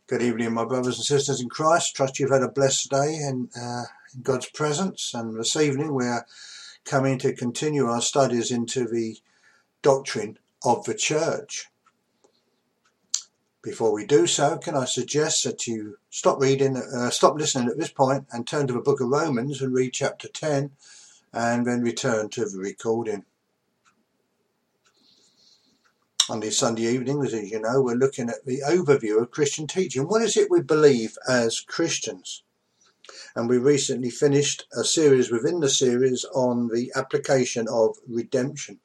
Good evening, my brothers and sisters in Christ. Trust you've had a blessed day in God's presence. And this evening we're coming to continue our studies into the doctrine of the church. Before we do so, can I suggest that you stop listening at this point and turn to the book of Romans and read chapter 10 and then return to the recording. On these Sunday evenings, as you know, we're looking at the overview of Christian teaching. What is it we believe as Christians? And we recently finished a series within the series on the application of redemption.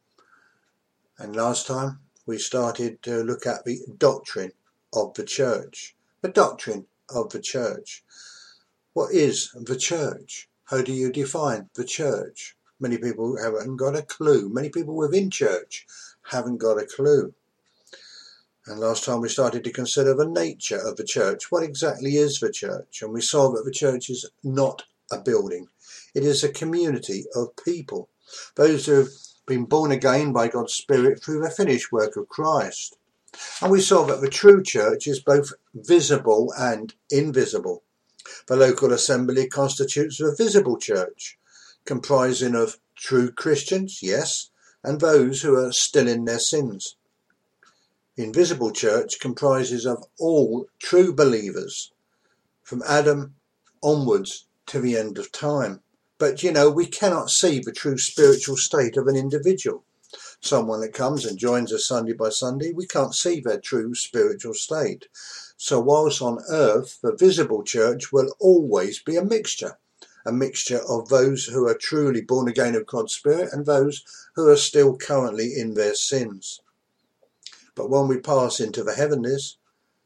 And last time we started to look at the doctrine of the church. The doctrine of the church. What is the church? How do you define the church? Many people haven't got a clue. Many people within church haven't got a clue. And last time we started to consider the nature of the church. What exactly is the church? And we saw that the church is not a building. It is a community of people. Those who have been born again by God's Spirit through the finished work of Christ. And we saw that the true church is both visible and invisible. The local assembly constitutes the visible church, comprising of true Christians, yes, and those who are still in their sins. The invisible church comprises of all true believers, from Adam onwards to the end of time. But we cannot see the true spiritual state of an individual. Someone that comes and joins us Sunday by Sunday, we can't see their true spiritual state. So whilst on earth, the visible church will always be a mixture of those who are truly born again of God's Spirit and those who are still currently in their sins. But when we pass into the heavenlies,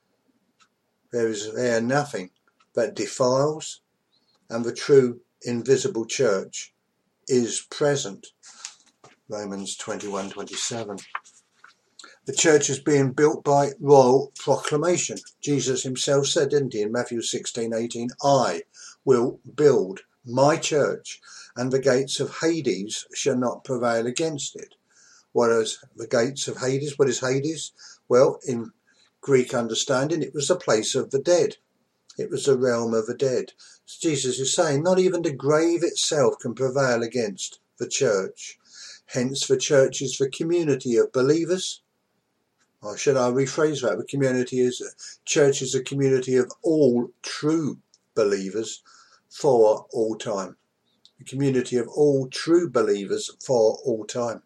there is there nothing that defiles, and the true invisible church is present. Romans 21:27. The church is being built by royal proclamation. Jesus himself said, didn't he, in Matthew 16:18, I will build my church, and the gates of Hades shall not prevail against it. What is the gates of Hades? What is Hades? Well, in Greek understanding, it was the place of the dead. It was the realm of the dead. So Jesus is saying not even the grave itself can prevail against the church. Hence, the church is the community of believers. Or should I rephrase that? Church is a community of all true believers for all time. The community of all true believers for all time.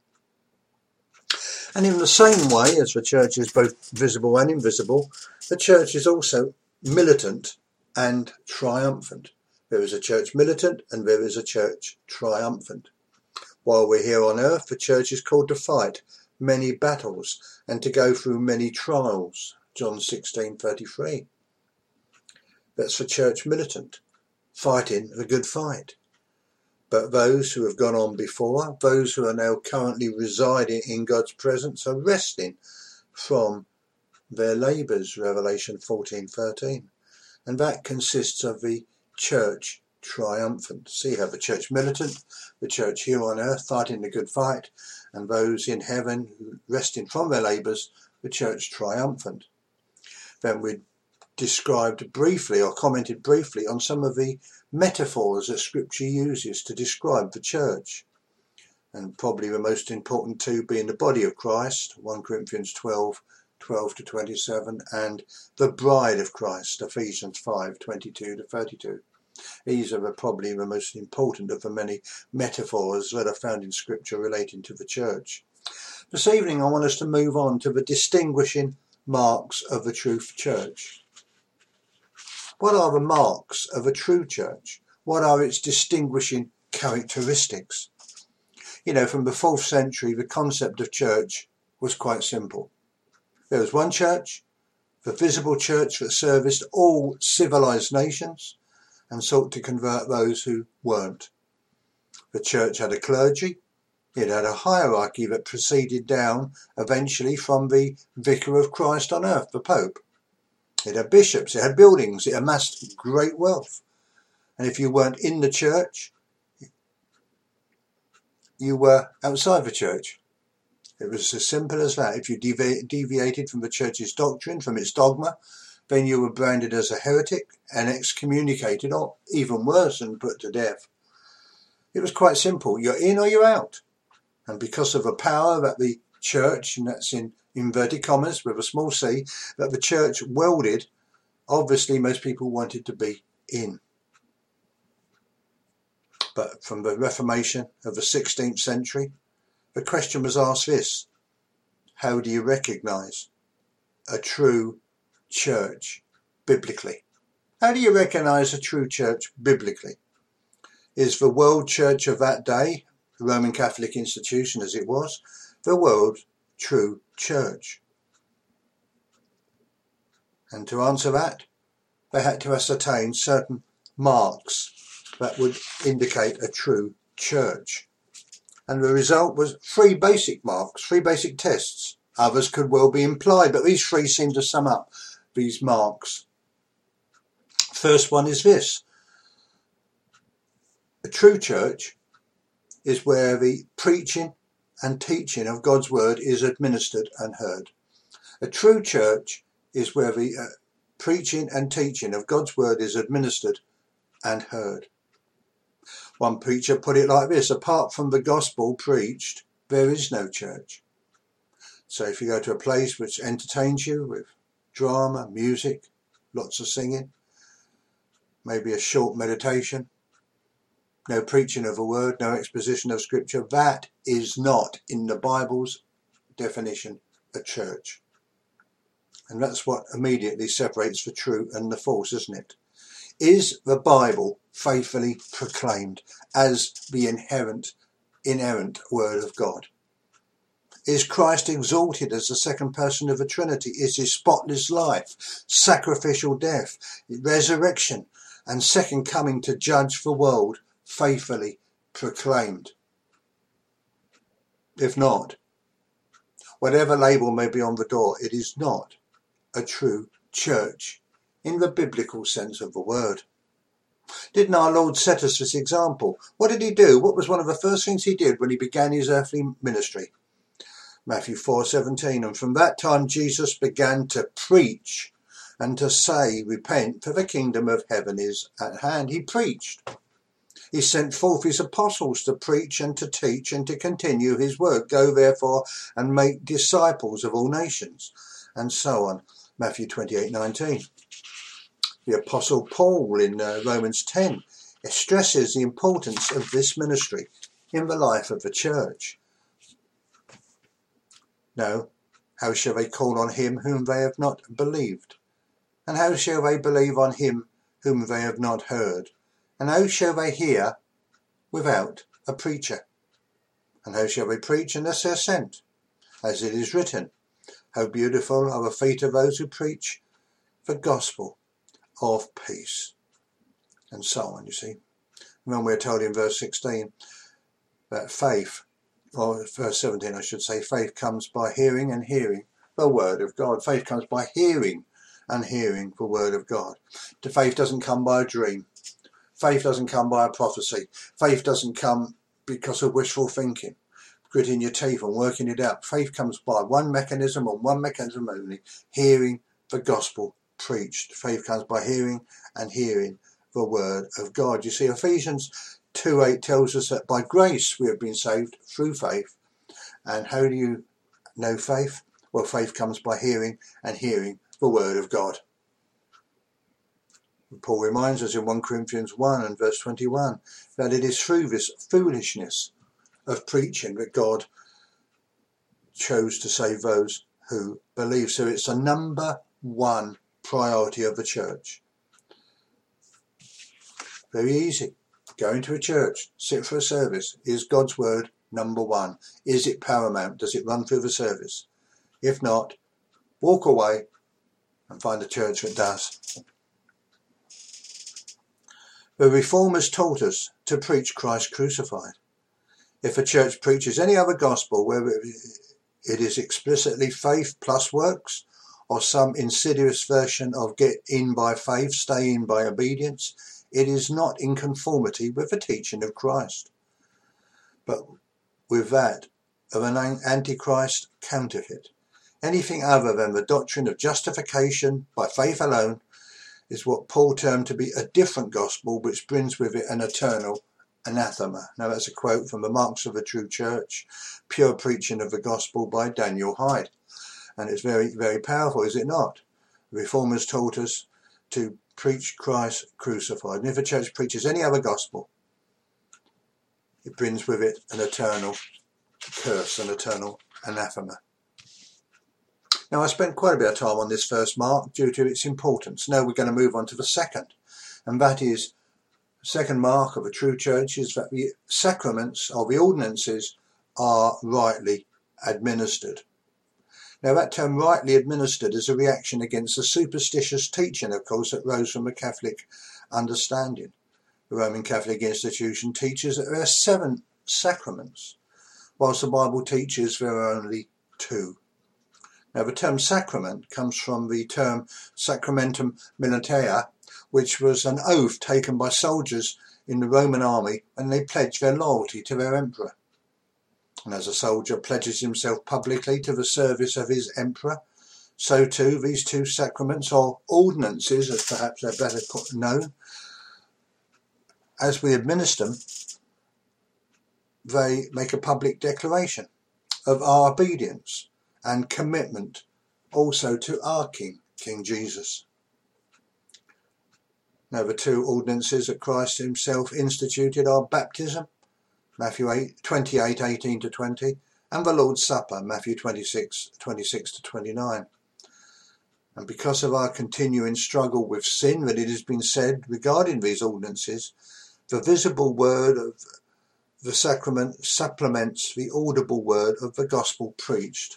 And in the same way as the church is both visible and invisible, the church is also militant and triumphant. There is a church militant and there is a church triumphant. While we're here on earth, the church is called to fight many battles and to go through many trials. John 16:33. That's the church militant, fighting the good fight. But those who have gone on before, those who are now currently residing in God's presence, are resting from their labours, Revelation 14:13. And that consists of the church triumphant. So you have the church militant, the church here on earth fighting the good fight, and those in heaven resting from their labours, the church triumphant. Then we described briefly or commented briefly on some of the metaphors that Scripture uses to describe the church, and probably the most important two being the body of Christ, 1 Corinthians 12:12-27, and the bride of Christ, Ephesians 5:22-32. These are probably the most important of the many metaphors that are found in Scripture relating to the church. This evening I want us to move on to the distinguishing marks of the true church. What are the marks of a true church? What are its distinguishing characteristics? From the 4th century, the concept of church was quite simple. There was one church, the visible church that serviced all civilized nations and sought to convert those who weren't. The church had a clergy. It had a hierarchy that proceeded down eventually from the Vicar of Christ on earth, the Pope. It had bishops, it had buildings, it amassed great wealth. And if you weren't in the church, you were outside the church. It was as simple as that. If you deviated from the church's doctrine, from its dogma, then you were branded as a heretic and excommunicated, or even worse, and put to death. It was quite simple. You're in or you're out. And because of the power that the church, and that's in inverted commas with a small c, that the church wielded, obviously most people wanted to be in. But from the Reformation of the 16th century, the question was asked this: how do you recognise a true church biblically? How do you recognise a true church biblically? Is the world church of that day, the Roman Catholic institution as it was, the world true church? And to answer that, they had to ascertain certain marks that would indicate a true church. And the result was 3 basic marks, 3 basic tests. Others could well be implied, but these 3 seem to sum up these marks. First one is this: a true church is where the preaching and teaching of God's word is administered and heard. A true church is where the preaching and teaching of God's word is administered and heard. One preacher put it like this: apart from the gospel preached, there is no church. So if you go to a place which entertains you with drama, music, lots of singing, maybe a short meditation, no preaching of a word, no exposition of scripture, that is not, in the Bible's definition, a church. And that's what immediately separates the true and the false, isn't it? Is the Bible faithfully proclaimed as the inerrant word of God? Is Christ exalted as the second person of the Trinity? Is his spotless life, sacrificial death, resurrection, and second coming to judge the world faithfully proclaimed? If not, whatever label may be on the door, it is not a true church in the biblical sense of the word. Didn't our Lord set us this example? What did he do? What was one of the first things he did when he began his earthly ministry? Matthew 4:17, and from that time Jesus began to preach and to say, repent, for the kingdom of heaven is at hand. He preached. He sent forth his apostles to preach and to teach and to continue his work. Go therefore and make disciples of all nations, and so on. Matthew 28:19. The apostle Paul in Romans 10 stresses the importance of this ministry in the life of the church. No, how shall they call on him whom they have not believed? And how shall they believe on him whom they have not heard? And how shall they hear without a preacher? And how shall they preach unless they are sent? As it is written, how beautiful are the feet of those who preach the gospel of peace. And so on, you see. And when we're told in verse 16 that faith, or verse 17 I should say, faith comes by hearing and hearing the word of God. Faith comes by hearing and hearing the word of God. The faith doesn't come by a dream. Faith doesn't come by a prophecy. Faith doesn't come because of wishful thinking, gritting your teeth and working it out. Faith comes by one mechanism and one mechanism only: hearing the gospel preached. Faith comes by hearing and hearing the word of God. You see, Ephesians 2:8 tells us that by grace we have been saved through faith. And how do you know faith? Well, faith comes by hearing and hearing the word of God. Paul reminds us in 1 Corinthians 1 and verse 21 that it is through this foolishness of preaching that God chose to save those who believe. So it's the number one priority of the church. Very easy. Go into a church, sit for a service. Is God's word number one? Is it paramount? Does it run through the service? If not, walk away and find a church that does. The Reformers taught us to preach Christ crucified. If a church preaches any other gospel where it is explicitly faith plus works, or some insidious version of get in by faith, stay in by obedience, it is not in conformity with the teaching of Christ, but with that of an antichrist counterfeit. Anything other than the doctrine of justification by faith alone is what Paul termed to be a different gospel, which brings with it an eternal anathema. Now that's a quote from the Marks of a True Church, Pure Preaching of the Gospel by Daniel Hyde. And it's very, very powerful, is it not? The Reformers taught us to preach Christ crucified. And if a church preaches any other gospel, it brings with it an eternal curse, an eternal anathema. Now, I spent quite a bit of time on this first mark due to its importance. Now we're going to move on to the second, and that is the second mark of a true church is that the sacraments or the ordinances are rightly administered. Now, that term rightly administered is a reaction against the superstitious teaching, of course, that rose from the Catholic understanding. The Roman Catholic institution teaches that there are 7 sacraments, whilst the Bible teaches there are only 2. Now, the term sacrament comes from the term sacramentum militare, which was an oath taken by soldiers in the Roman army when they pledged their loyalty to their emperor. And as a soldier pledges himself publicly to the service of his emperor, so too these 2 sacraments, or ordinances as perhaps they're better known, as we administer them, they make a public declaration of our obedience and commitment also to our King, King Jesus. Now, the 2 ordinances that Christ himself instituted are baptism, Matthew 28:18-20, and the Lord's Supper, Matthew 26:26-29. And because of our continuing struggle with sin, that it has been said regarding these ordinances, the visible word of the sacrament supplements the audible word of the gospel preached.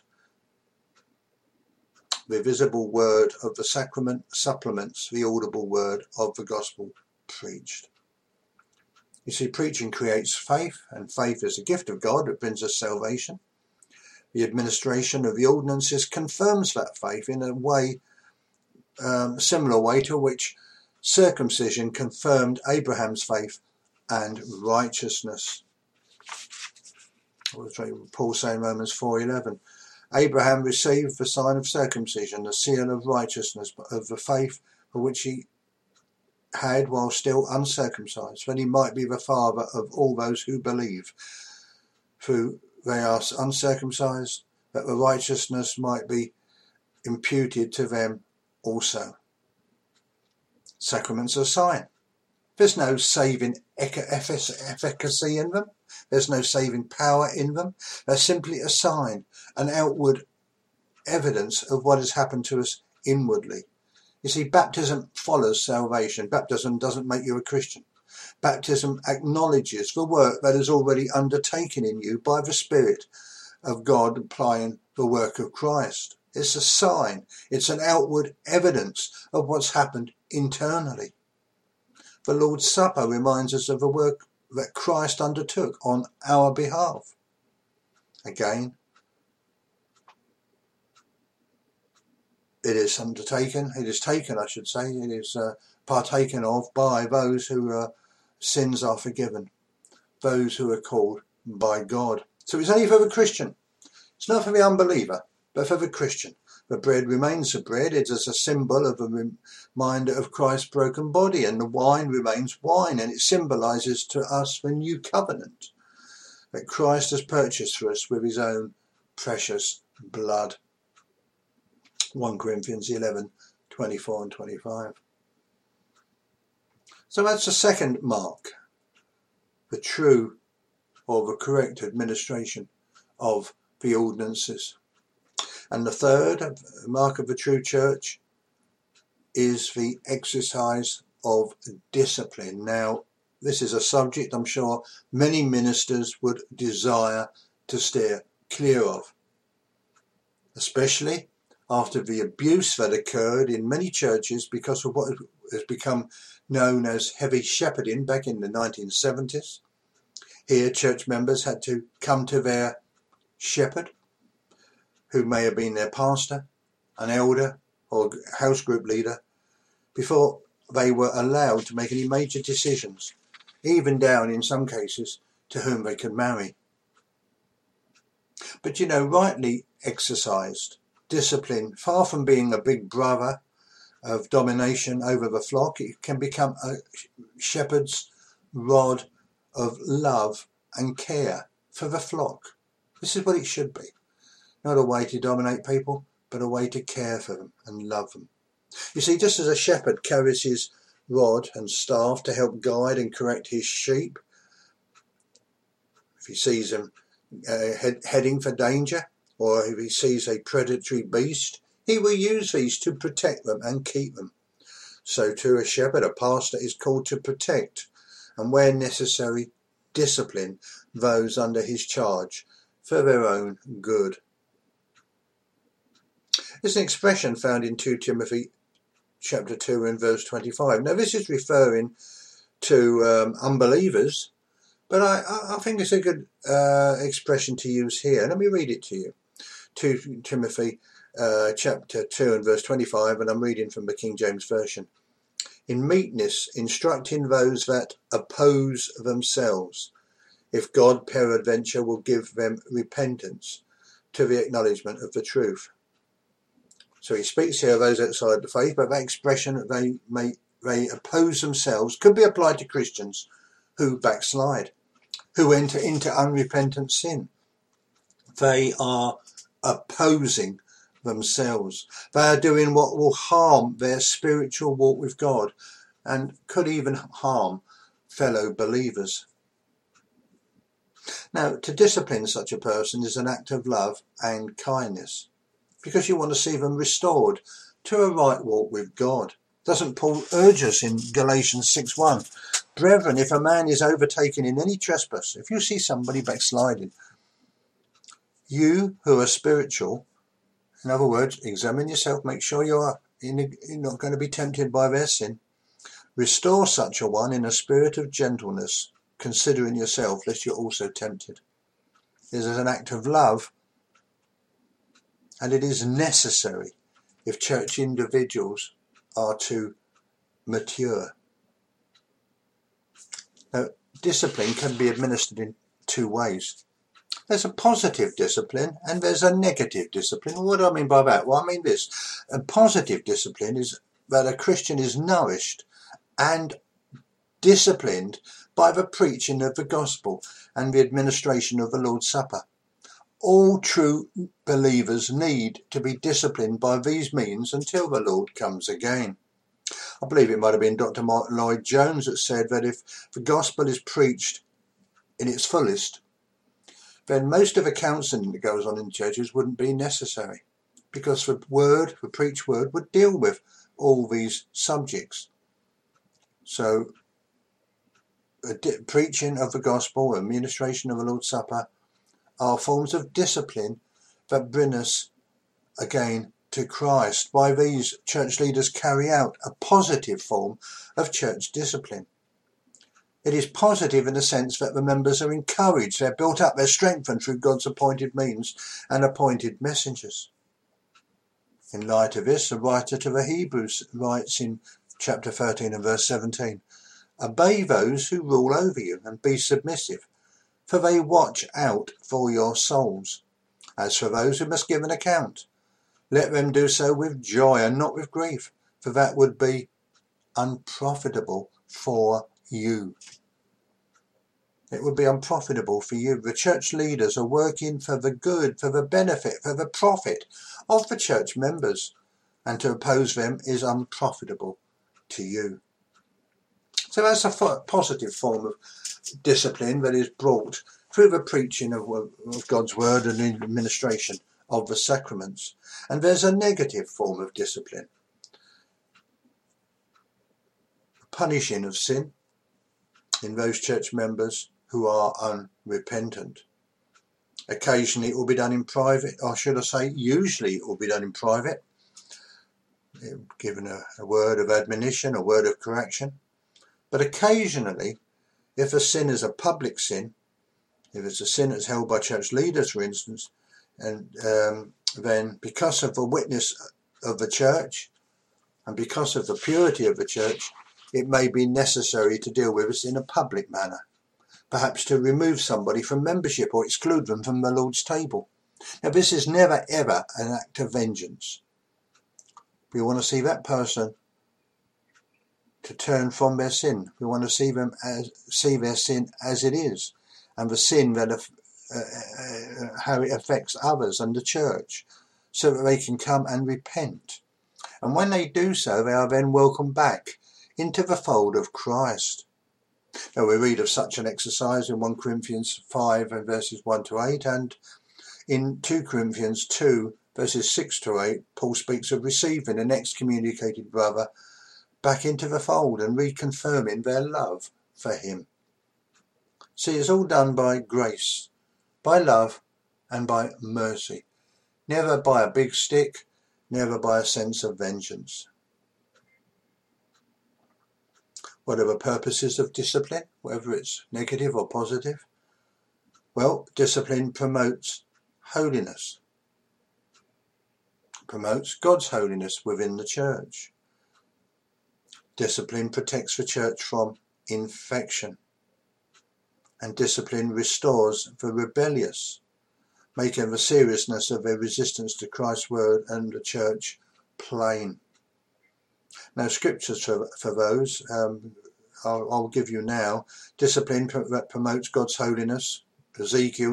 The visible word of the sacrament supplements the audible word of the gospel preached. You see, preaching creates faith, and faith is a gift of God that brings us salvation. The administration of the ordinances confirms that faith in a way, similar way to which circumcision confirmed Abraham's faith and righteousness. What does Paul say in Romans 4:11? Abraham received the sign of circumcision, the seal of righteousness of the faith for which he had while still uncircumcised, that he might be the father of all those who believe. Through they are uncircumcised, that the righteousness might be imputed to them also. Sacraments are a sign. There's no saving efficacy in them. There's no saving power in them. They're simply a sign, an outward evidence of what has happened to us inwardly. You see, baptism follows salvation. Baptism doesn't make you a Christian. Baptism acknowledges the work that is already undertaken in you by the Spirit of God applying the work of Christ. It's a sign. It's an outward evidence of what's happened internally. The Lord's Supper reminds us of the work that Christ undertook on our behalf. Again, it is taken, it is partaken of by those whose sins are forgiven, those who are called by God. So it's only for the Christian. It's not for the unbeliever, but for the Christian. The bread remains the bread. It is a symbol of a reminder of Christ's broken body, and the wine remains wine, and it symbolises to us the new covenant that Christ has purchased for us with his own precious blood. 1 Corinthians 11:24 and 25. So that's the second mark, the true or the correct administration of the ordinances. And the third mark of the true church is the exercise of discipline. Now, this is a subject I'm sure many ministers would desire to steer clear of, especially after the abuse that occurred in many churches because of what has become known as heavy shepherding back in the 1970s. Here, church members had to come to their shepherd, who may have been their pastor, an elder, or house group leader, before they were allowed to make any major decisions, even down in some cases to whom they could marry. But rightly exercised, discipline, far from being a big brother of domination over the flock, it can become a shepherd's rod of love and care for the flock. This is what it should be. Not a way to dominate people, but a way to care for them and love them. You see, just as a shepherd carries his rod and staff to help guide and correct his sheep, if he sees them heading for danger, or if he sees a predatory beast, he will use these to protect them and keep them. So too a shepherd, a pastor, is called to protect and, where necessary, discipline those under his charge for their own good. There's an expression found in 2 Timothy chapter 2 and verse 25. Now this is referring to unbelievers, but I think it's a good expression to use here. Let me read it to you. 2 Timothy chapter 2 and verse 25, and I'm reading from the King James Version. In meekness, instructing those that oppose themselves, if God peradventure will give them repentance to the acknowledgement of the truth. So he speaks here of those outside the faith, but that expression that they oppose themselves could be applied to Christians who backslide, who enter into unrepentant sin. They are opposing themselves. They are doing what will harm their spiritual walk with God and could even harm fellow believers. Now, to discipline such a person is an act of love and kindness, because you want to see them restored to a right walk with God. Doesn't Paul urge us in Galatians 6:1? Brethren, if a man is overtaken in any trespass, if you see somebody backsliding, you who are spiritual, in other words, examine yourself, make sure you're not going to be tempted by their sin, restore such a one in a spirit of gentleness, considering yourself, lest you're also tempted. This is an act of love, and it is necessary if church individuals are to mature. Now, discipline can be administered in two ways. There's a positive discipline and there's a negative discipline. What do I mean by that? Well, I mean this. A positive discipline is that a Christian is nourished and disciplined by the preaching of the gospel and the administration of the Lord's Supper. All true believers need to be disciplined by these means until the Lord comes again. I believe it might have been Dr. Mark Lloyd Jones that said that if the gospel is preached in its fullest, then most of the counselling that goes on in churches wouldn't be necessary, because the preached word would deal with all these subjects. So preaching of the gospel, administration of the Lord's Supper are forms of discipline that bring us again to Christ. By these, church leaders carry out a positive form of church discipline. It is positive in the sense that the members are encouraged, they're built up, they're strengthened through God's appointed means and appointed messengers. In light of this, the writer to the Hebrews writes in chapter 13 and verse 17, obey those who rule over you and be submissive, for they watch out for your souls. As for those who must give an account, let them do so with joy and not with grief, for that would be unprofitable for you. It would be unprofitable for you. The church leaders are working for the good, for the benefit, for the profit of the church members, and to oppose them is unprofitable to you. So that's a positive form of discipline that is brought through the preaching of God's word and the administration of the sacraments. And there's a negative form of discipline, punishing of sin in those church members who are unrepentant. Occasionally it will be done in private, or should I say usually it will be done in private, given a word of admonition, a word of correction. But occasionally, if a sin is a public sin, if it's a sin that's held by church leaders, for instance, and then because of the witness of the church and because of the purity of the church, it may be necessary to deal with it in a public manner, perhaps to remove somebody from membership or exclude them from the Lord's table. Now, this is never ever an act of vengeance. We want to see that person to turn from their sin. We want to see their sin as it is, and the sin that how it affects others and the church, so that they can come and repent. And when they do so, they are then welcomed back into the fold of Christ. Now, we read of such an exercise in 1 Corinthians 5 and verses 1 to 8, and in 2 Corinthians 2 verses 6 to 8, Paul speaks of receiving an excommunicated brother back into the fold and reconfirming their love for him. See, it's all done by grace, by love, and by mercy. Never by a big stick, never by a sense of vengeance. What are the purposes of discipline, whether it's negative or positive? Well, discipline promotes holiness, promotes God's holiness within the church. Discipline protects the church from infection, and discipline restores the rebellious, making the seriousness of their resistance to Christ's word and the church plain. Now, scriptures for those I'll give you now. Discipline that promotes God's holiness, Ezekiel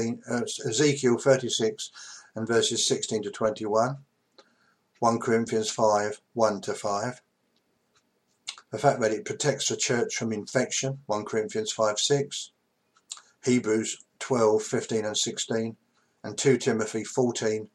36 and verses 16 to 21, 1 Corinthians 5, 1 to 5. The fact that it protects the church from infection, 1 Corinthians 5, 6, Hebrews 12, 15 and 16, and 2 Timothy 2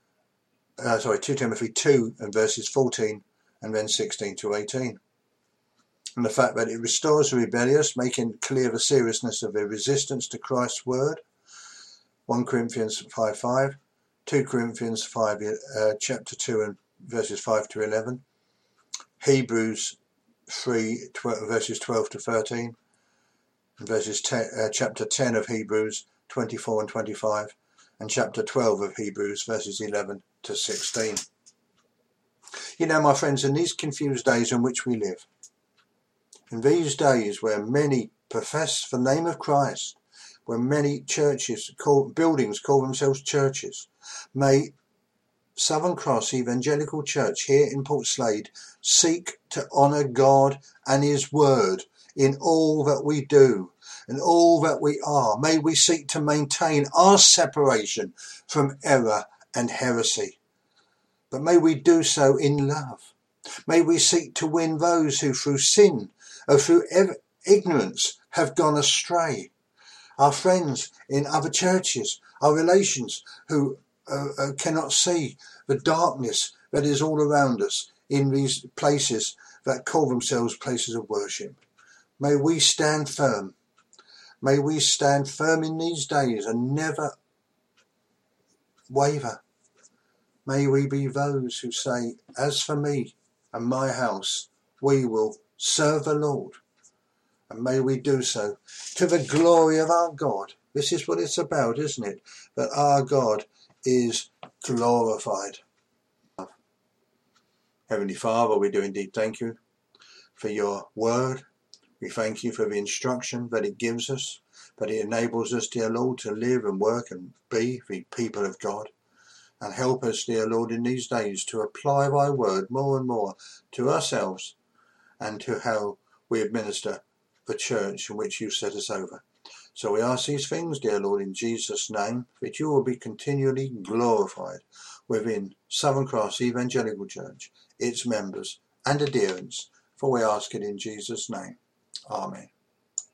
and verses 14 and then 16 to 18. And the fact that it restores the rebellious, making clear the seriousness of their resistance to Christ's word, 1 Corinthians 5:5, 2 Corinthians 5, chapter 2 and verses 5 to 11, Hebrews 3, verses 12 to 13, and chapter 10 of Hebrews 24 and 25, and chapter 12 of Hebrews verses 11 to 16. You know, my friends, in these confused days in which we live, in these days where many profess the name of Christ, where many buildings call themselves churches, may Southern Cross Evangelical Church here in Port Slade seek to honour God and His Word in all that we do and all that we are. May we seek to maintain our separation from error and heresy, but may we do so in love. May we seek to win those who through sin or through ignorance have gone astray. Our friends in other churches, our relations who cannot see the darkness that is all around us in these places that call themselves places of worship. May we stand firm. May we stand firm in these days and never waver. May we be those who say, as for me and my house, we will serve the Lord. And may we do so to the glory of our God. This is what it's about, isn't it? That our God is glorified. Heavenly Father, we do indeed thank you for your word. We thank you for the instruction that it gives us, that it enables us, dear Lord, to live and work and be the people of God. And help us, dear Lord, in these days to apply thy word more and more to ourselves and to how we administer the church in which you set us over. So we ask these things, dear Lord, in Jesus' name, that you will be continually glorified within Southern Cross Evangelical Church, its members and adherents, for we ask it in Jesus' name. Amen.